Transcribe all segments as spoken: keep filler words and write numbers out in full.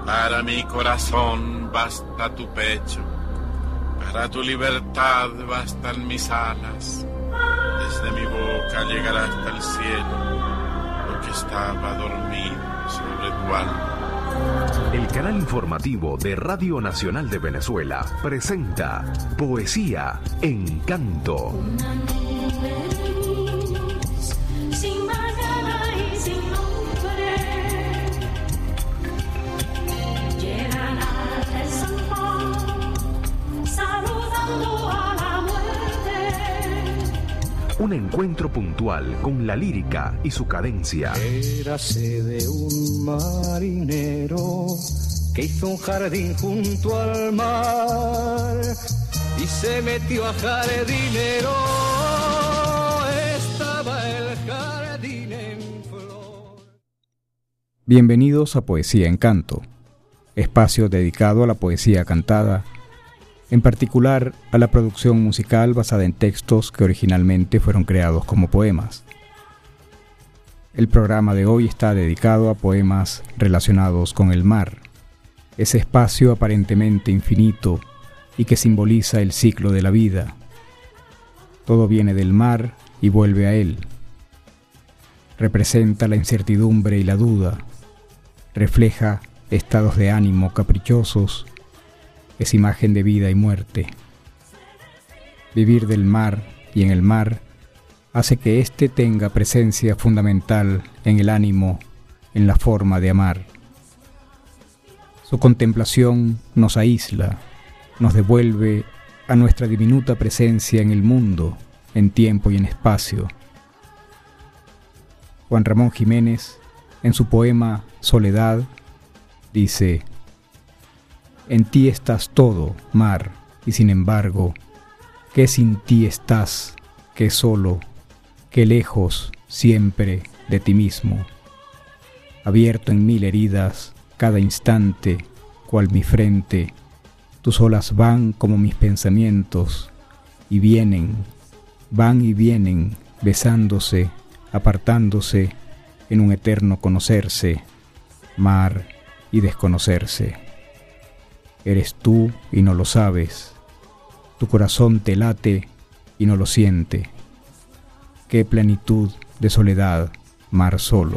Para mi corazón basta tu pecho, para tu libertad bastan mis alas. Desde mi boca llegará hasta el cielo lo que estaba dormido sobre tu alma. El canal informativo de Radio Nacional de Venezuela presenta Poesía en Canto. Un encuentro puntual con la lírica y su cadencia. Érase de un marinero que hizo un jardín junto al mar y se metió a jardinero. Estaba el jardín en flor. Bienvenidos a Poesía en Canto, espacio dedicado a la poesía cantada, en particular a la producción musical basada en textos que originalmente fueron creados como poemas. El programa de hoy está dedicado a poemas relacionados con el mar, ese espacio aparentemente infinito y que simboliza el ciclo de la vida. Todo viene del mar y vuelve a él. Representa la incertidumbre y la duda, refleja estados de ánimo caprichosos, es imagen de vida y muerte. Vivir del mar y en el mar hace que éste tenga presencia fundamental en el ánimo, en la forma de amar. Su contemplación nos aísla, nos devuelve a nuestra diminuta presencia en el mundo, en tiempo y en espacio. Juan Ramón Jiménez, en su poema Soledad, dice: en ti estás todo, mar, y sin embargo, ¿qué sin ti estás? ¿Qué solo? ¿Qué lejos, siempre, de ti mismo? Abierto en mil heridas, cada instante, cual mi frente, tus olas van como mis pensamientos, y vienen, van y vienen, besándose, apartándose, en un eterno conocerse, mar y desconocerse. Eres tú y no lo sabes, tu corazón te late y no lo siente. Qué plenitud de soledad, mar solo.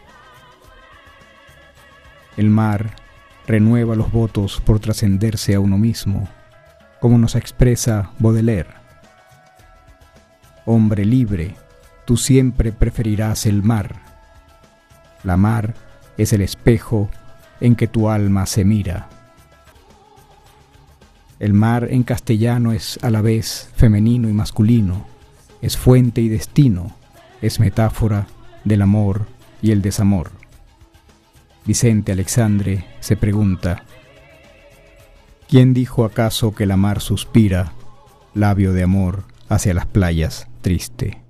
El mar renueva los votos por trascenderse a uno mismo, como nos expresa Baudelaire. Hombre libre, tú siempre preferirás el mar. La mar es el espejo en que tu alma se mira. El mar en castellano es a la vez femenino y masculino, es fuente y destino, es metáfora del amor y el desamor. Vicente Alexandre se pregunta: ¿quién dijo acaso que la mar suspira, labio de amor, hacia las playas triste?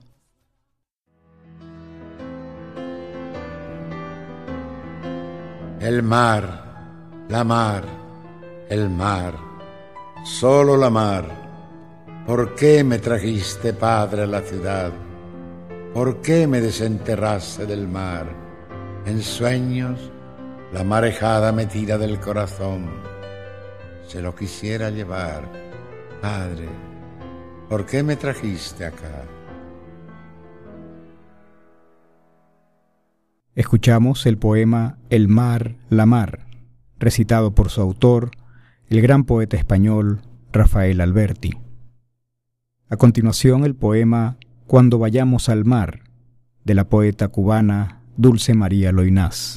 El mar, la mar, el mar. Solo la mar. ¿Por qué me trajiste, Padre, a la ciudad? ¿Por qué me desenterraste del mar? En sueños la marejada me tira del corazón. Se lo quisiera llevar. Padre, ¿por qué me trajiste acá? Escuchamos el poema El mar, la mar, recitado por su autor, el gran poeta español Rafael Alberti. A continuación, el poema Cuando vayamos al mar, de la poeta cubana Dulce María Loynaz.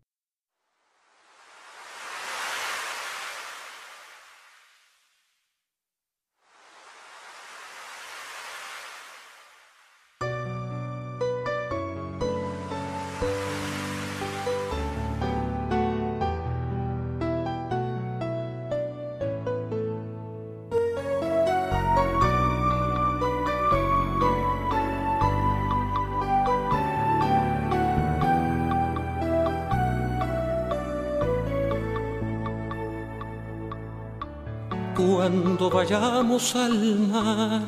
Cuando vayamos al mar,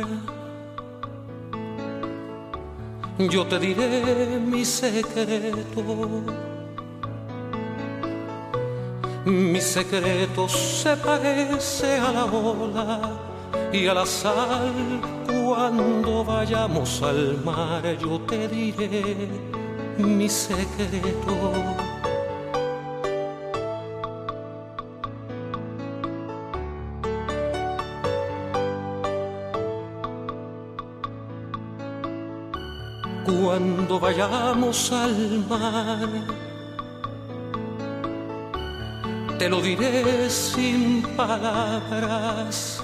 yo te diré mi secreto. Mi secreto se parece a la ola y a la sal. Cuando vayamos al mar yo te diré mi secreto. Cuando vayamos al mar te lo diré sin palabras.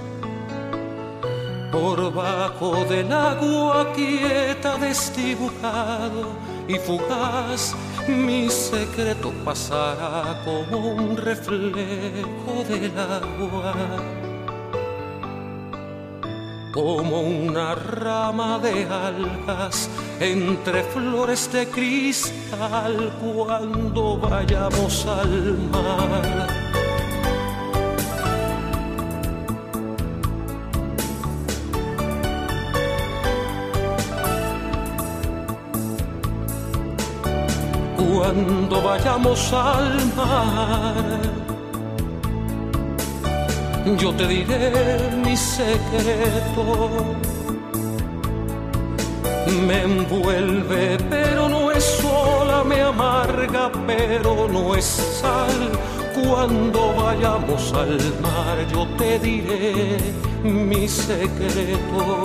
Por bajo del agua quieta desdibujado y fugaz, mi secreto pasará como un reflejo del agua, como una rama de algas entre flores de cristal cuando vayamos al mar. Cuando vayamos al mar, yo te diré mi secreto. Me envuelve, pero no es sola, me amarga, pero no es sal. Cuando vayamos al mar, yo te diré mi secreto.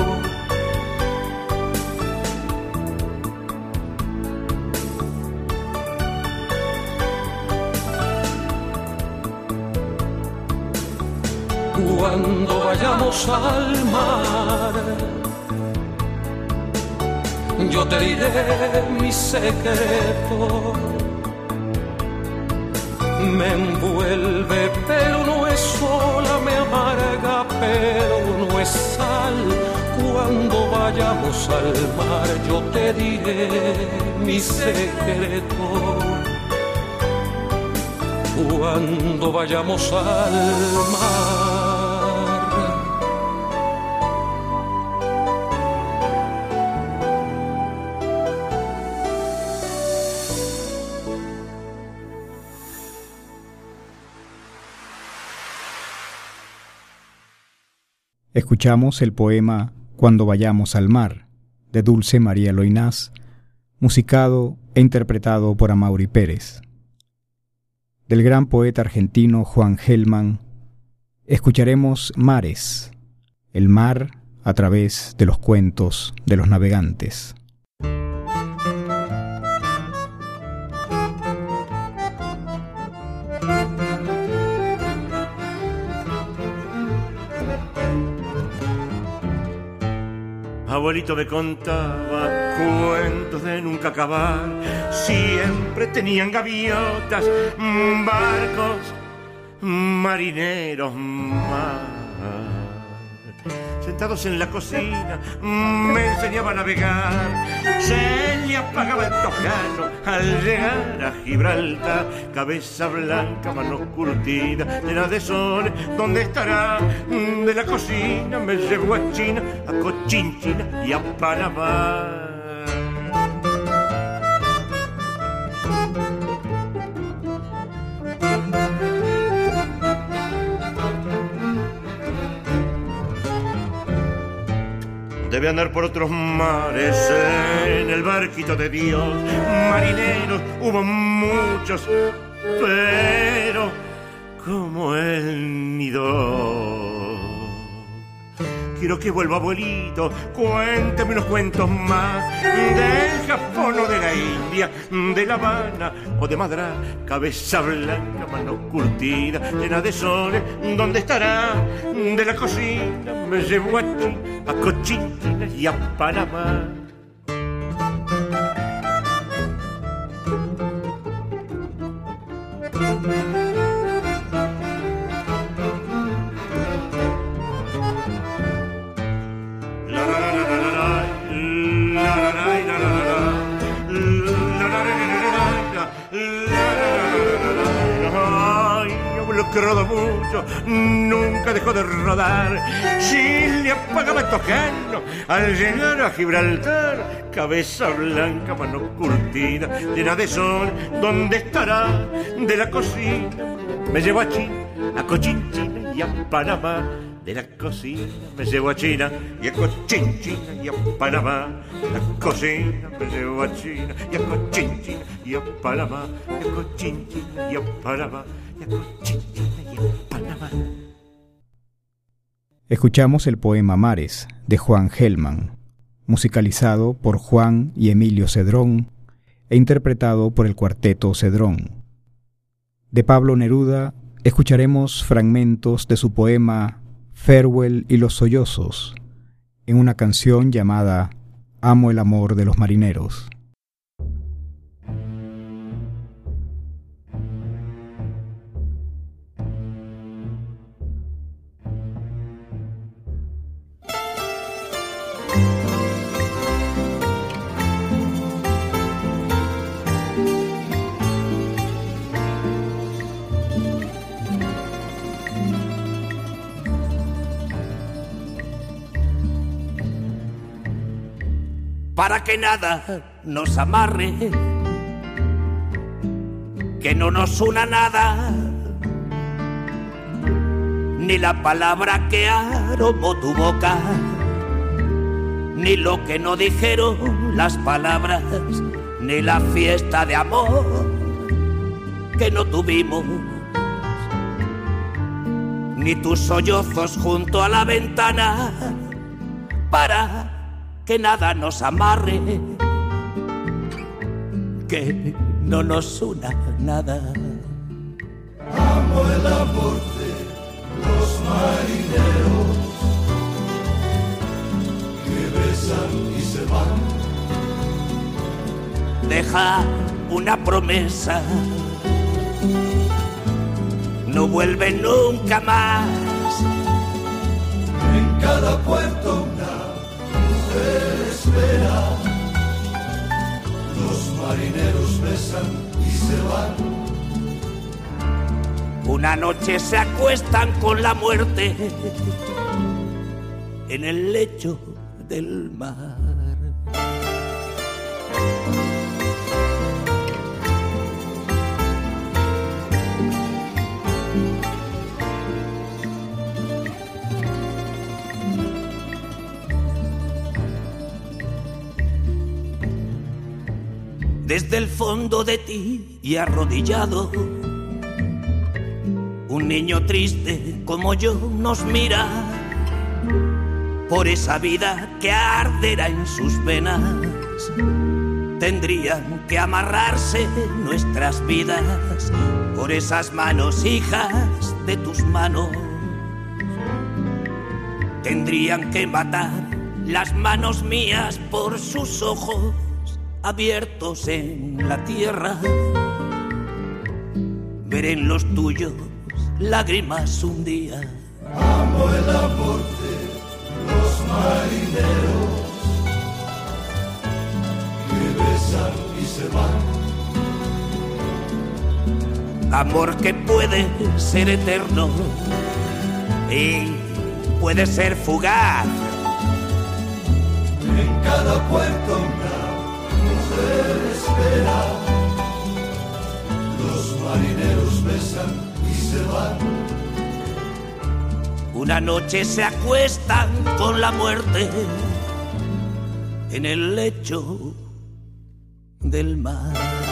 Cuando vayamos al mar, yo te diré mi secreto. Me envuelve, pero no es sola, me amarga, pero no es sal. Cuando vayamos al mar, yo te diré mi secreto. Cuando vayamos al mar. Escuchamos el poema Cuando vayamos al mar, de Dulce María Loynaz, musicado e interpretado por Amaury Pérez. Del gran poeta argentino Juan Gelman, escucharemos Mares, el mar a través de los cuentos de los navegantes. Abuelito me contaba cuentos de nunca acabar. Siempre tenían gaviotas, barcos, marineros más. Sentados en la cocina me enseñaba a navegar. Se le apagaba el toscano al llegar a Gibraltar. Cabeza blanca, mano curtida, llena de sol. ¿Dónde estará? De la cocina me llevó a China, a Cochinchina y a Panamá. Debe andar por otros mares en el barquito de Dios. Marineros hubo muchos, pero como él ni dos. Quiero que vuelva, abuelito, cuénteme unos cuentos más del Japón o de la India, de La Habana o de Madrás. Cabeza blanca, mano curtida, llena de soles. ¿Dónde estará? De la cocina me llevo a ti, a Cochinchina y a Panamá. que rodó mucho, nunca dejó de rodar. Si le apagaba el tojano al llegar a Gibraltar, cabeza blanca, mano curtida, llena de sol, ¿dónde estará? De la cocina me llevo a China, a Cochinchina y a Panamá. De la cocina me llevo a China y a Cochinchina y a Panamá. De la cocina me llevo a China y a Cochinchina y a Panamá. De Cochinchina y a Panamá. De Cochinchina y a Panamá. Escuchamos el poema Mares de Juan Gelman, musicalizado por Juan y Emilio Cedrón e interpretado por el Cuarteto Cedrón. De Pablo Neruda escucharemos fragmentos de su poema Farewell y los sollozos, en una canción llamada Amo el amor de los marineros. Para que nada nos amarre, que no nos una nada, ni la palabra que aromó tu boca, ni lo que no dijeron las palabras, ni la fiesta de amor que no tuvimos, ni tus sollozos junto a la ventana, para que nada nos amarre, que no nos una nada. Amo el amor de los marineros que besan y se van. Deja una promesa, no vuelve nunca más. En cada puerto una espera, los marineros besan y se van. Una noche se acuestan con la muerte en el lecho del mar. Desde el fondo de ti y arrodillado, un niño triste como yo nos mira, por esa vida que arderá en sus venas. Tendrían que amarrarse nuestras vidas por esas manos, hijas de tus manos. Tendrían que matar las manos mías por sus ojos abiertos en la tierra, ver en los tuyos lágrimas un día. Amo el amor de los marineros que besan y se van. Amor que puede ser eterno y puede ser fugaz. En cada puerto una espera, los marineros besan y se van. Una noche se acuestan con la muerte en el lecho del mar.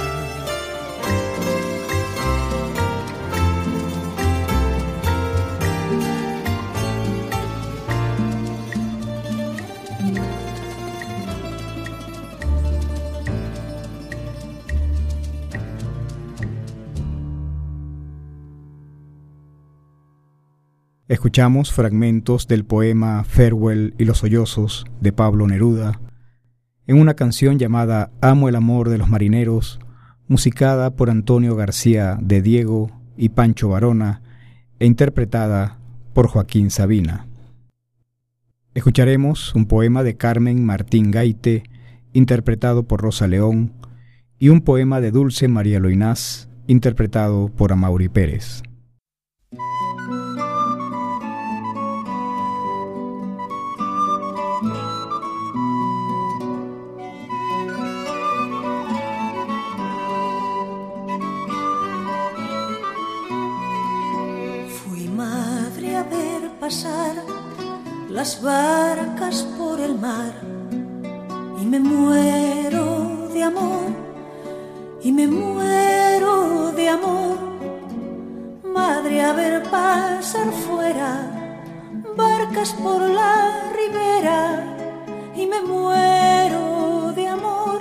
Escuchamos fragmentos del poema Farewell y los sollozos de Pablo Neruda en una canción llamada Amo el amor de los marineros, musicada por Antonio García de Diego y Pancho Varona e interpretada por Joaquín Sabina. Escucharemos un poema de Carmen Martín Gaite, interpretado por Rosa León, y un poema de Dulce María Loinás, interpretado por Amaury Pérez. Fui madre a ver pasar las barcas por el mar y me muero de amor, y me muero de amor. Madre a ver pasar fuera barcas por la ribera y me muero de amor,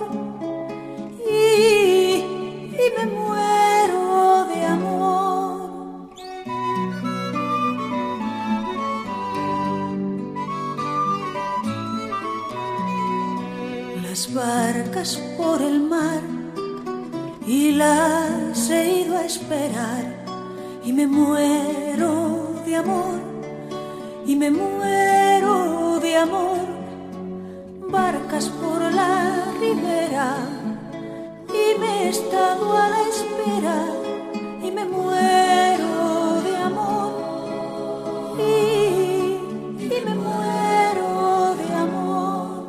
y, y me muero de amor. Las barcas por el mar y las he ido a esperar y me muero de amor, y me muero de amor. Barcas por la ribera y me he estado a la espera y me muero de amor, y, y me muero de amor.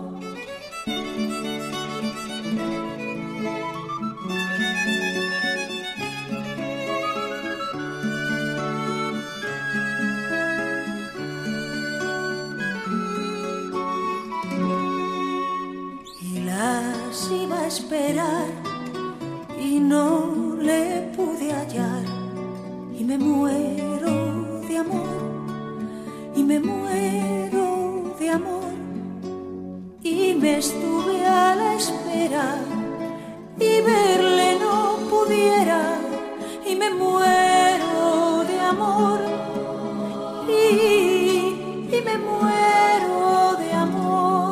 Las iba a esperar y no le pude hallar y me muero de amor, y me muero de amor, y me estuve a la espera y verle no pudiera y me muero de amor, y, y me muero de amor.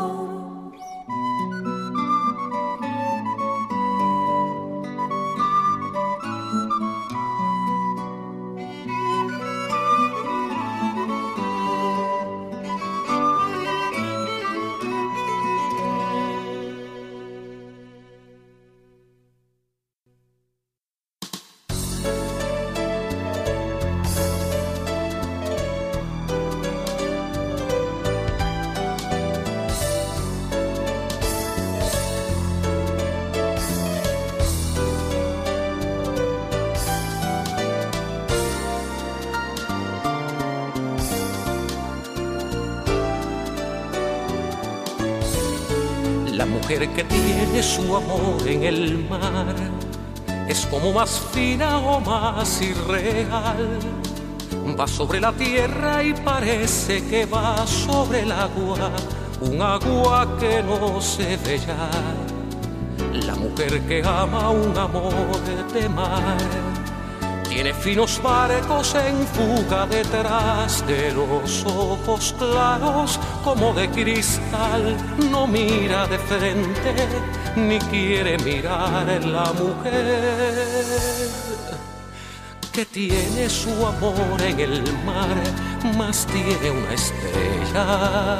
La mujer que tiene su amor en el mar es como más fina o más irreal. Va sobre la tierra y parece que va sobre el agua, un agua que no se ve ya. La mujer que ama un amor de mar tiene finos barcos en fuga detrás de los ojos claros como de cristal. No mira de frente ni quiere mirar en la mujer que tiene su amor en el mar, más tiene una estrella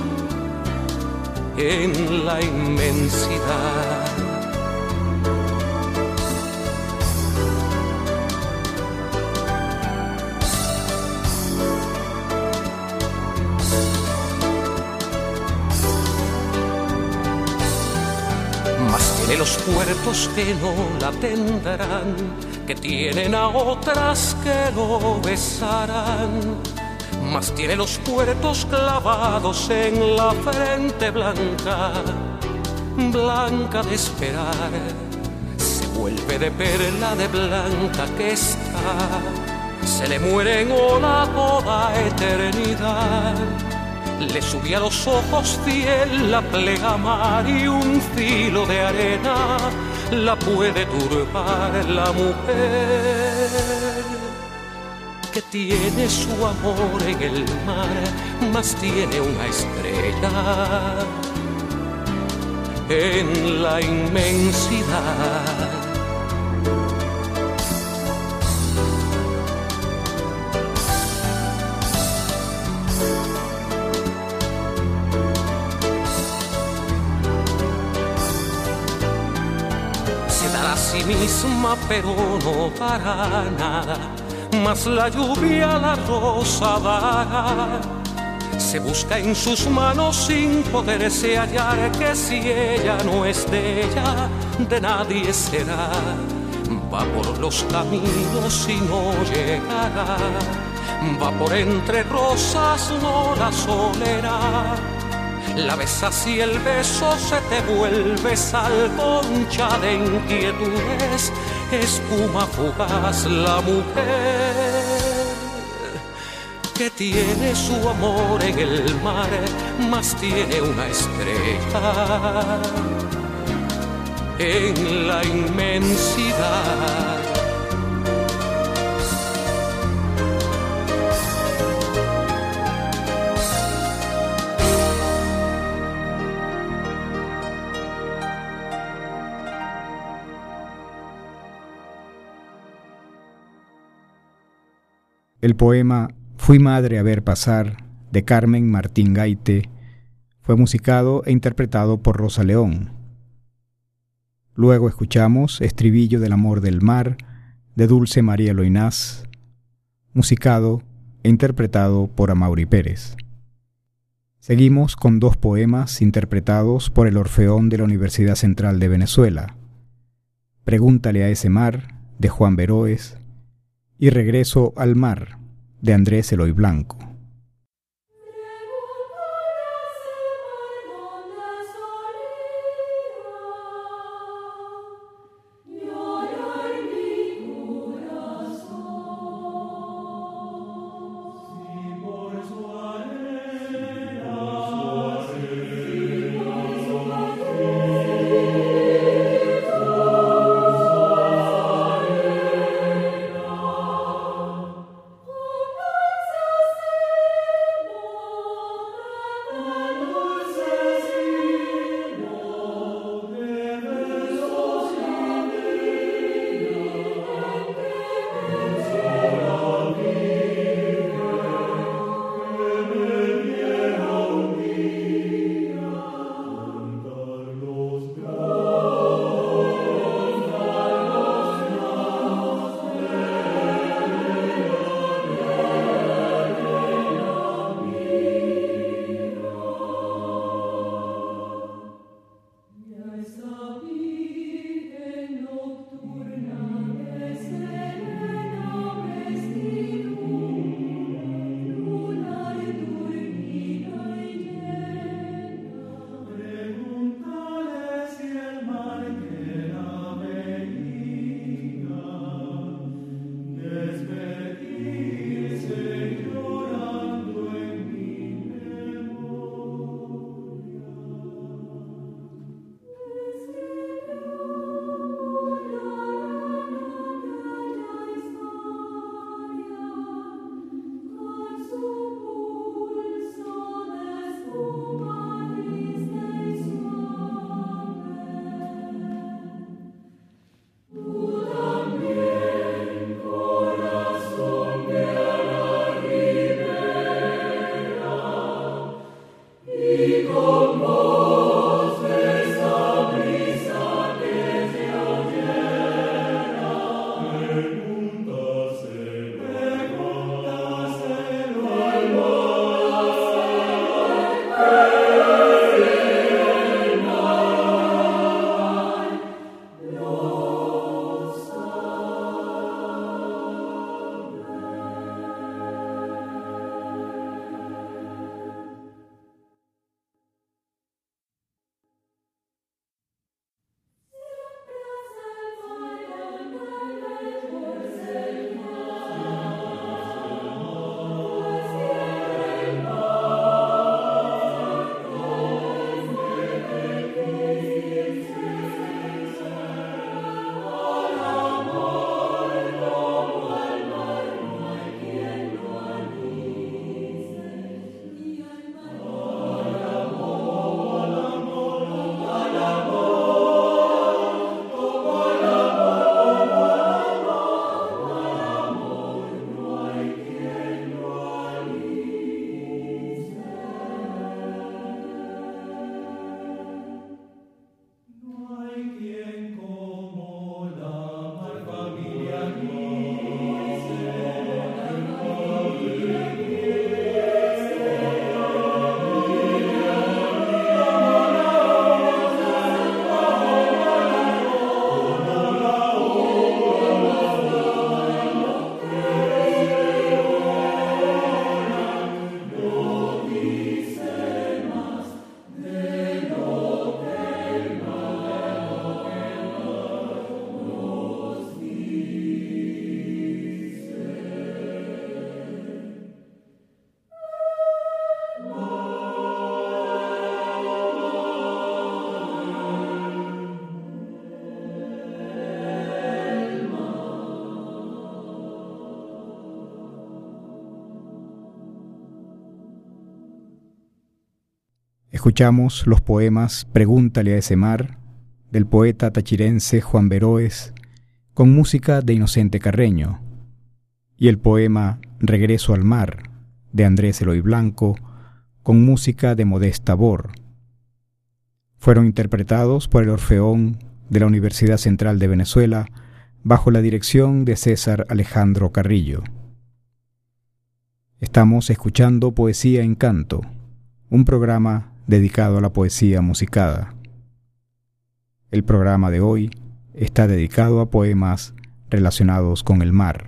en la inmensidad. De los puertos que no la tendrán, que tienen a otras que lo besarán. Mas tiene los puertos clavados en la frente blanca, blanca de esperar. Se vuelve de perla de blanca que está, se le muere en ola toda eternidad. Le subía a los ojos fiel la pleamar y un filo de arena la puede turbar la mujer que tiene su amor en el mar, más tiene una estrella en la inmensidad. Sí misma, pero no para nada, mas la lluvia la rosa dará. Se busca en sus manos sin poderse hallar, que si ella no es de ella, de nadie será. Va por los caminos y no llegará, va por entre rosas, no las olerá. La besas y el beso se te vuelve sal, concha de inquietudes, espuma fugaz la mujer que tiene su amor en el mar, mas tiene una estrella en la inmensidad. El poema Fui madre a ver pasar, de Carmen Martín Gaite, fue musicado e interpretado por Rosa León. Luego escuchamos Estribillo del amor del mar, de Dulce María Loinás, musicado e interpretado por Amaury Pérez. Seguimos con dos poemas interpretados por el Orfeón de la Universidad Central de Venezuela, Pregúntale a ese mar, de Juan Veroes, y Regreso al mar, de Andrés Eloy Blanco. Escuchamos los poemas Pregúntale a ese mar, del poeta tachirense Juan Veroes, con música de Inocente Carreño, y el poema Regreso al mar, de Andrés Eloy Blanco, con música de Modesta Bor. Fueron interpretados por el Orfeón de la Universidad Central de Venezuela, bajo la dirección de César Alejandro Carrillo. Estamos escuchando Poesía en Canto, un programa dedicado a la poesía musicada. El programa de hoy está dedicado a poemas relacionados con el mar.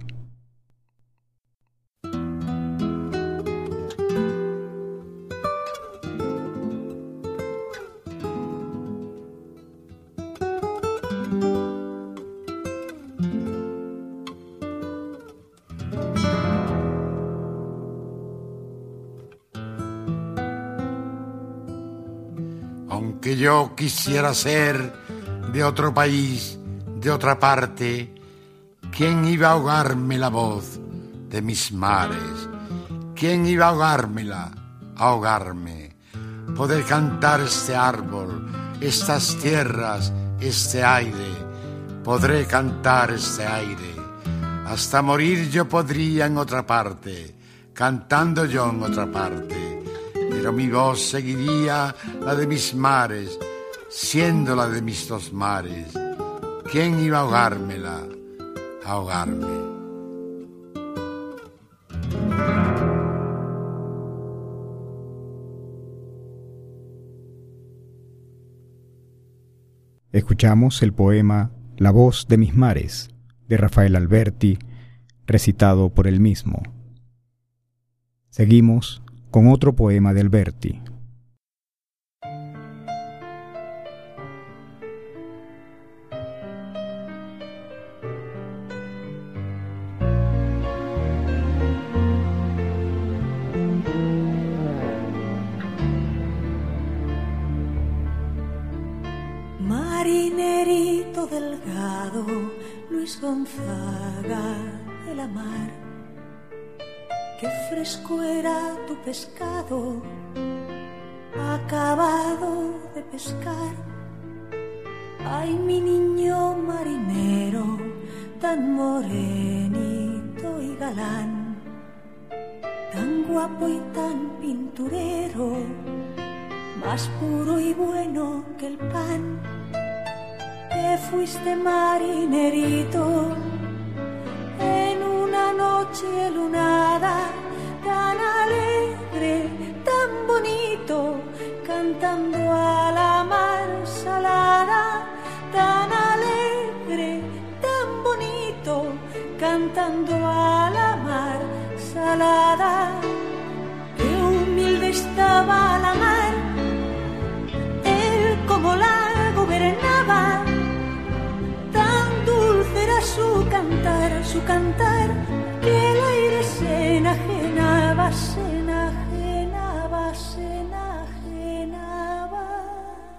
Aunque yo quisiera ser de otro país, de otra parte, ¿quién iba a ahogarme la voz de mis mares? ¿Quién iba a ahogármela, ahogarme? Poder cantar este árbol, estas tierras, este aire. Podré cantar este aire. Hasta morir yo podría en otra parte, cantando yo en otra parte. Pero mi voz seguiría la de mis mares, siendo la de mis dos mares. ¿Quién iba a ahogármela, a ahogarme? Escuchamos el poema La voz de mis mares, de Rafael Alberti, recitado por él mismo. Seguimos con otro poema de Alberti. Marinerito delgado, Luis Gonzaga de la mar, qué fresco era tu pescado, acabado de pescar. Ay, mi niño marinero, tan morenito y galán, tan guapo y tan pinturero, más puro y bueno que el pan. Te fuiste marinerito en una noche lunada, tan alegre, tan bonito, cantando a la mar salada, tan alegre, tan bonito, cantando a la mar salada. Qué humilde estaba la mar, él como la gobernaba, tan dulce era su cantar, su cantar, que el aire se enajenaba, se enajenaba, se enajenaba.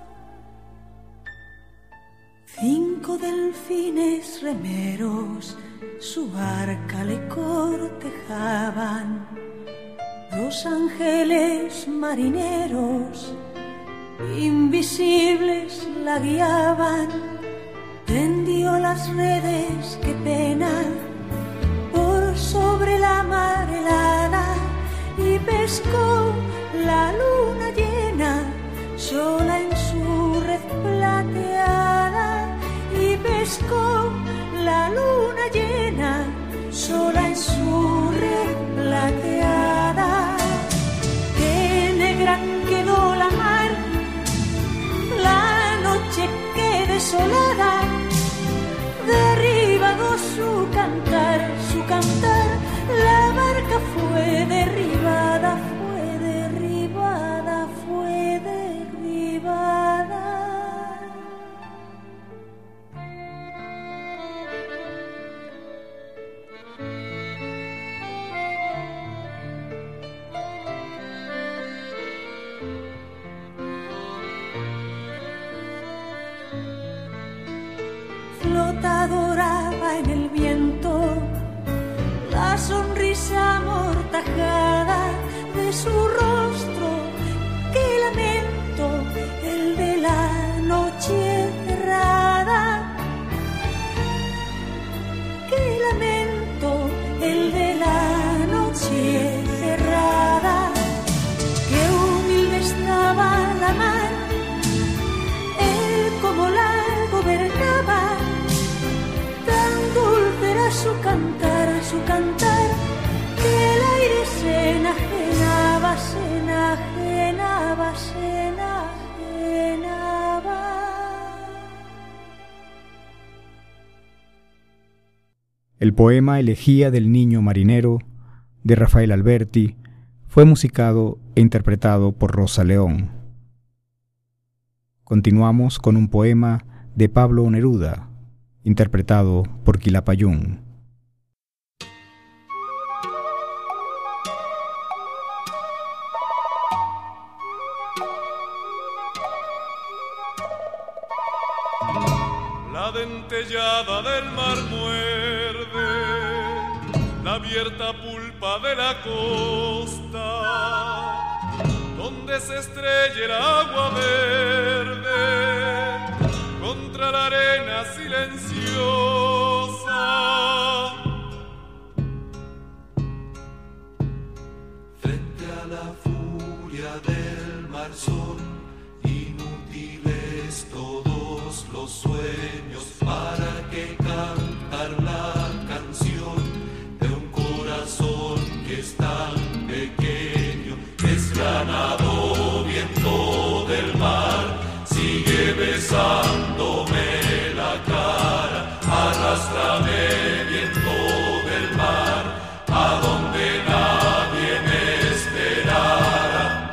Cinco delfines remeros su barca le cortejaban, dos ángeles marineros invisibles la guiaban. Tendió las redes, qué pena, por sobre la mar helada, y pescó la luna llena, sola en su red plateada. Y pescó la luna llena, sola en su red plateada. Qué negra quedó la mar, la noche que desolada, derribado su cantar, su cantar, la barca fue derribada, fue derribada, fue derribada. Flotadoraba en el viento la sonrisa amortajada de su rostro, que lamento El poema Elegía del Niño Marinero, de Rafael Alberti, fue musicado e interpretado por Rosa León. Continuamos con un poema de Pablo Neruda, interpretado por Quilapayún. La dentellada del mar muerde la abierta pulpa de la costa, donde se estrella el agua verde contra la arena silenciosa. Frente a la furia del mar son inútiles todos los sueños. ¿Para qué cantar la canción de un corazón que es tan pequeño? Desgranado viento del mar, sigue besándome la cara. Arrástrame viento del mar, a donde nadie me esperara.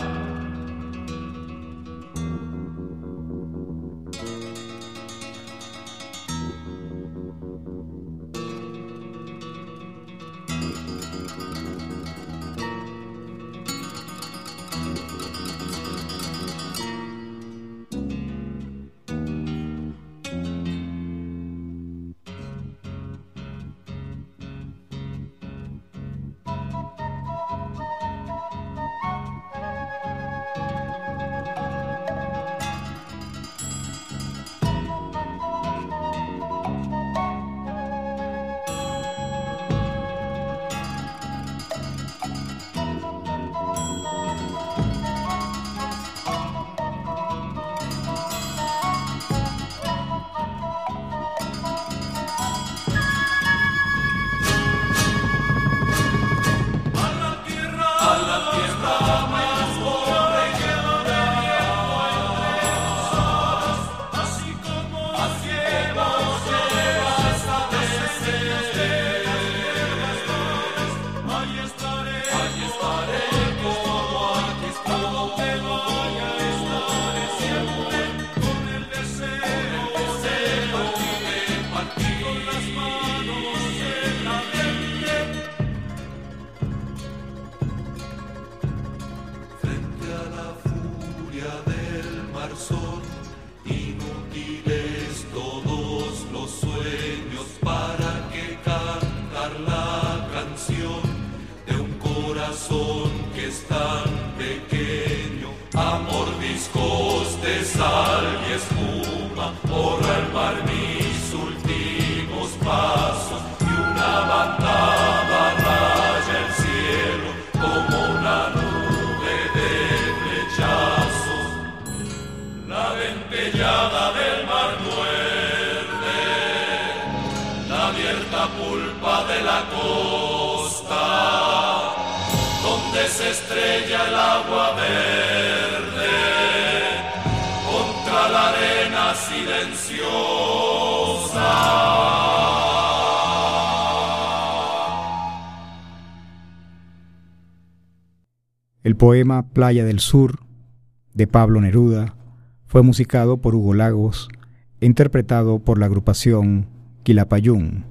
El poema Playa del Sur, de Pablo Neruda, fue musicado por Hugo Lagos e interpretado por la agrupación Quilapayún.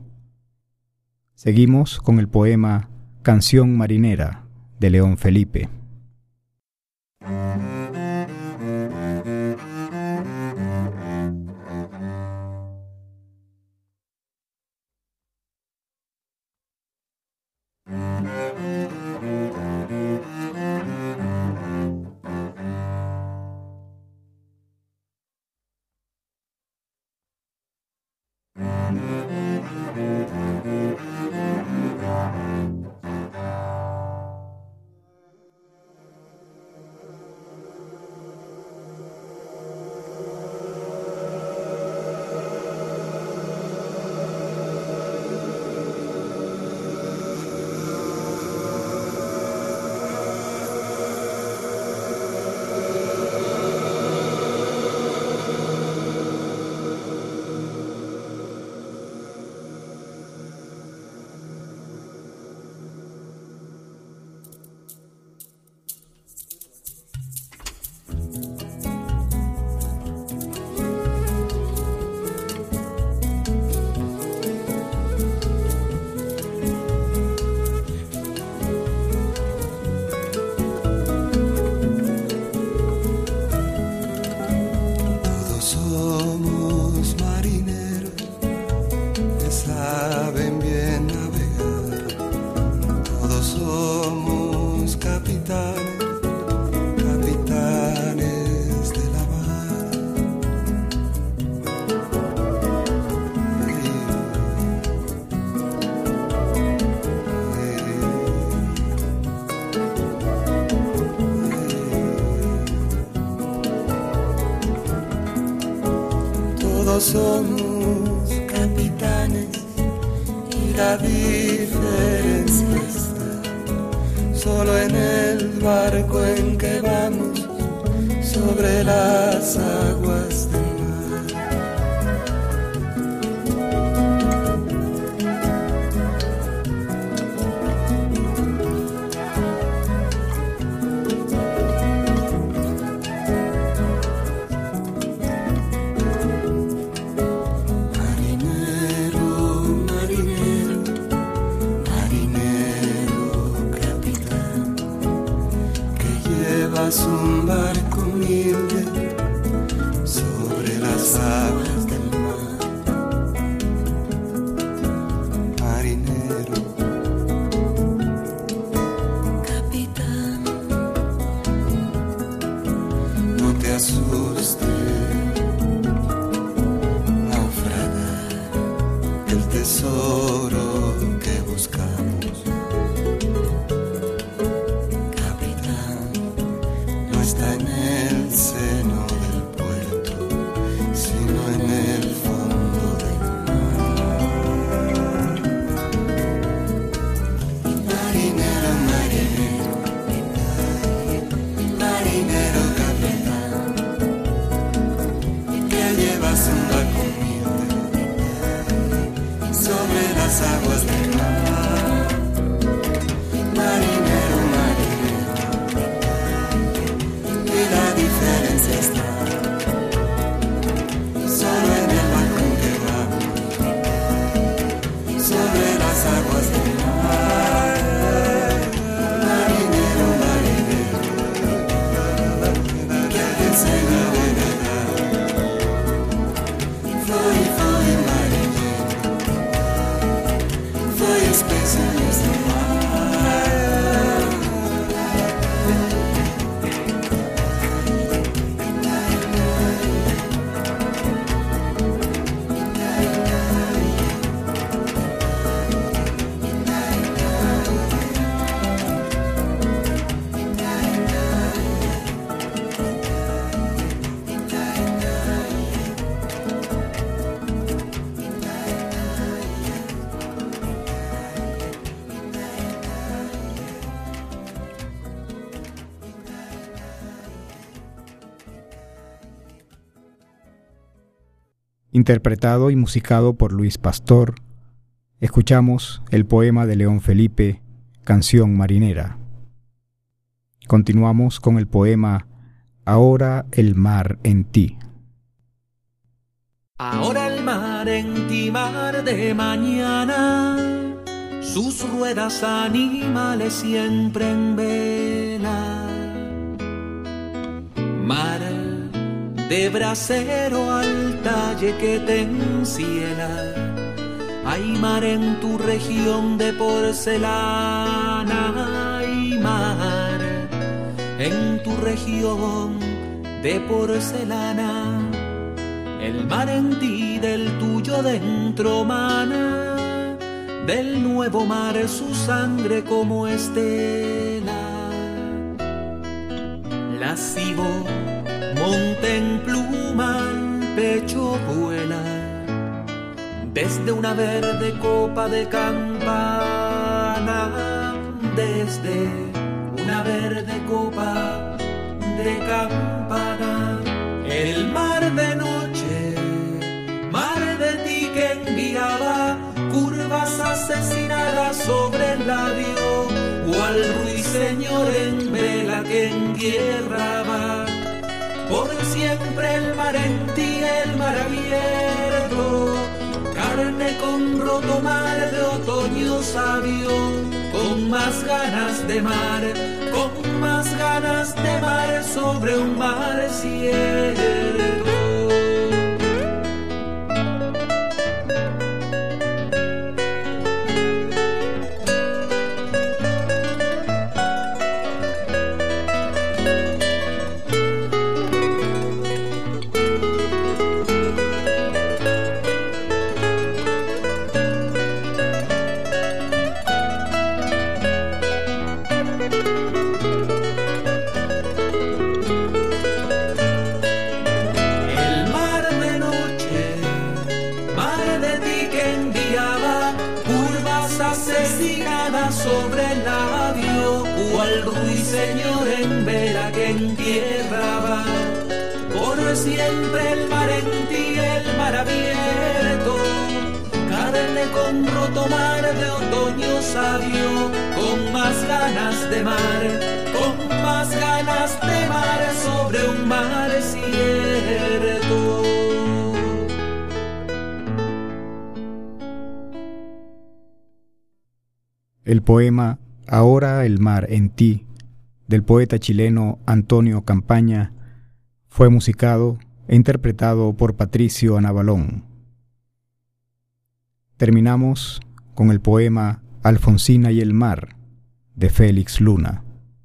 Seguimos con el poema Canción Marinera, de León Felipe. todos somos capitanes y la diferencia está solo en el barco en que vamos sobre las aguas del mar. Un barco humilde sobre las aguas del mar. Marinero, capitán, no te asustes, naufragar el tesoro que buscamos. Está en el seno del puerto, sino en el fondo del mar. Marinero, marinero, marinero capitán, que llevas un barco humilde sobre las aguas del mar. Marinero, marinero, la diferencia está solo en el barco en que vamos sobre las aguas del mar. Marinero, marinero, que te enseña a navegar. Foi, foi, marinero, foi especialista en mar. Interpretado y musicado por Luis Pastor, escuchamos el poema de León Felipe, Canción Marinera. Continuamos con el poema Ahora el mar en ti. Ahora el mar en ti, mar de mañana, sus ruedas animales siempre en vela. Mar de brasero al talle que te enciela, hay mar en tu región de porcelana, hay mar en tu región de porcelana, el mar en ti del tuyo dentro mana, del nuevo mar su sangre como estela. Lascivo monte en pluma, el pecho vuela, desde una verde copa de campana, desde una verde copa de campana. El mar de noche, mar de ti que enviaba curvas asesinadas sobre el labio, o al ruiseñor en vela que en guerra va. Por siempre el mar en ti, el mar abierto, carne con roto mar de otoño sabio, con más ganas de mar, con más ganas de mar sobre un mar cierto. ruiseñor en vela que en tierra va, por siempre el mar en ti, el mar abierto, carne con roto mar de otoño sabio, con más ganas de mar, con más ganas de mar sobre un mar cierto. El poema Ahora el mar en ti, del poeta chileno Antonio Campaña, fue musicado e interpretado por Patricio Anabalón. Terminamos con el poema Alfonsina y el mar, de Félix Luna.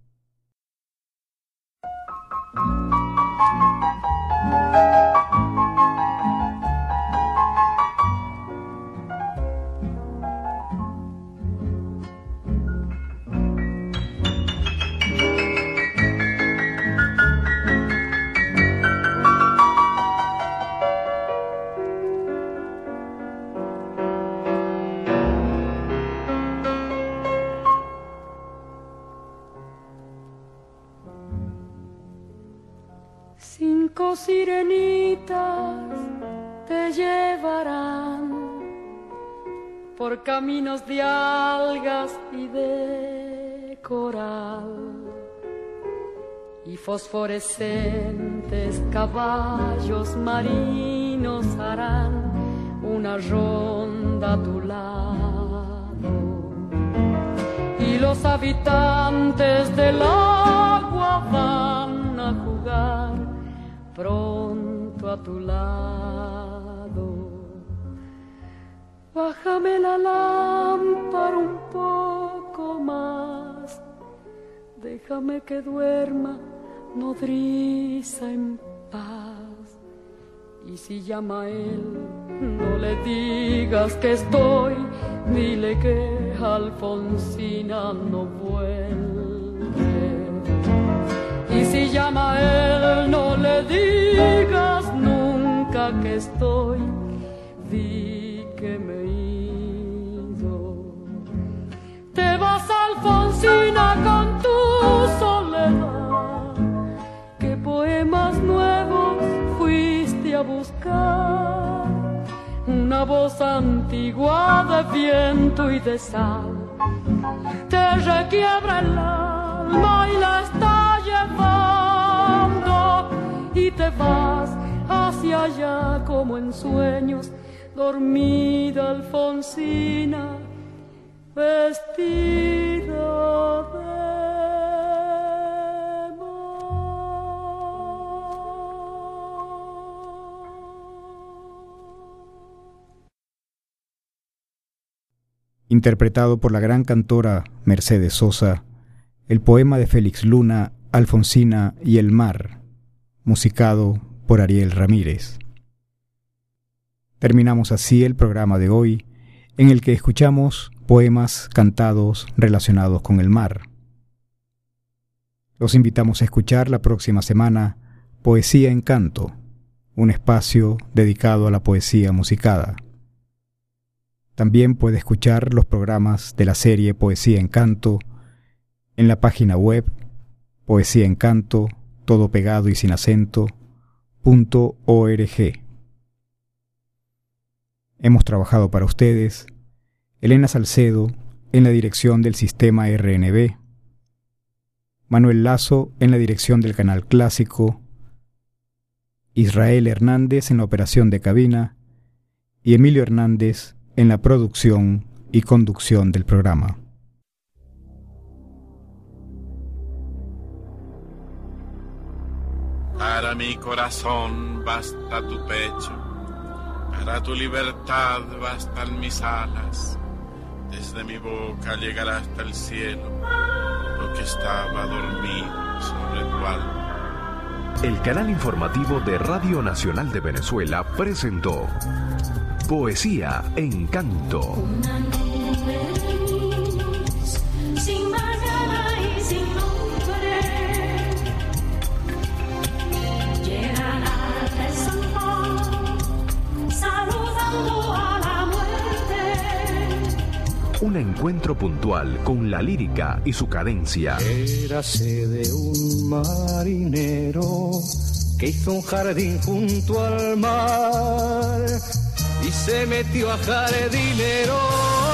Cinco sirenitas te llevarán por caminos de algas y de coral, y fosforescentes caballos marinos harán una ronda a tu lado, y los habitantes del agua van a jugar pronto a tu lado. Bájame la lámpara un poco más, déjame que duerma nodriza en paz. Y si llama a él, no le digas que estoy, dile que Alfonsina no vuelve. Y si llama a él, no le digas nunca que estoy, di que me he ido. Te vas, Alfonsina, con tu soledad, ¿qué poemas nuevos fuiste a buscar? Una voz antigua de viento y de sal te requiebra el alma y la está llevando, y te vas hacia allá como en sueños, dormida Alfonsina, vestida de Interpretado por la gran cantora Mercedes Sosa, el poema de Félix Luna, Alfonsina y el mar, musicado por Ariel Ramírez. Terminamos así el programa de hoy, en el que escuchamos poemas cantados relacionados con el mar. Los invitamos a escuchar la próxima semana Poesía en Canto, un espacio dedicado a la poesía musicada. También puede escuchar los programas de la serie Poesía en Canto en la página web Poesía en Canto, todo pegado y sin acento, punto org. Hemos trabajado para ustedes Elena Salcedo en la dirección del sistema R N B, Manuel Lazo en la dirección del canal clásico, Israel Hernández en la operación de cabina y Emilio Hernández en la producción y conducción del programa. Para mi corazón basta tu pecho, para tu libertad bastan mis alas, desde mi boca llegará hasta el cielo lo que estaba dormido sobre tu alma. El canal informativo de Radio Nacional de Venezuela presentó Poesía en Canto. Una nube gris, sin mañana y sin nombre, llegará de San Juan, saludando a la muerte. Una encuentro puntual con la lírica y su cadencia. Érase de un marinero que hizo un jardín junto al mar y se metió a jardinero.